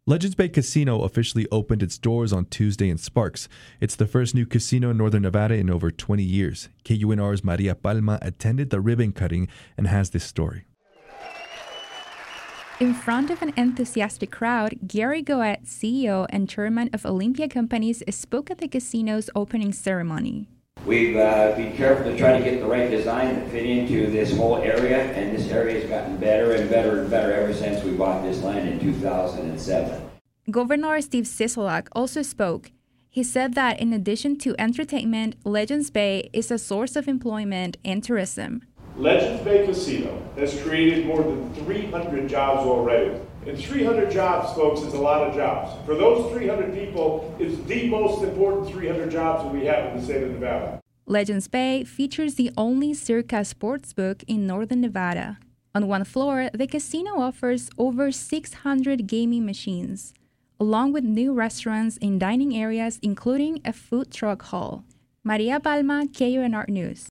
Legends Bay Casino officially opened its doors on Tuesday in Sparks. It's the first new casino in Northern Nevada in over 20 years. KUNR's Maria Palma attended the ribbon cutting and has this story. In front of an enthusiastic crowd, Gary Goet, CEO and chairman of Olympia Companies, spoke at the casino's opening ceremony. We've been careful to try to get the right design to fit into this whole area, and this area has gotten better and better and better ever since we bought this land in 2007. Governor Steve Sisolak also spoke. He said that in addition to entertainment, Legends Bay is a source of employment and tourism. Legends Bay Casino has created more than 300 jobs already. And 300 jobs, folks, is a lot of jobs. For those 300 people, it's the most important 300 jobs that we have in the state of Nevada. Legends Bay features the only Circa sportsbook in Northern Nevada. On one floor, the casino offers over 600 gaming machines, along with new restaurants and dining areas, including a food truck hall. Maria Palma, KUNR News.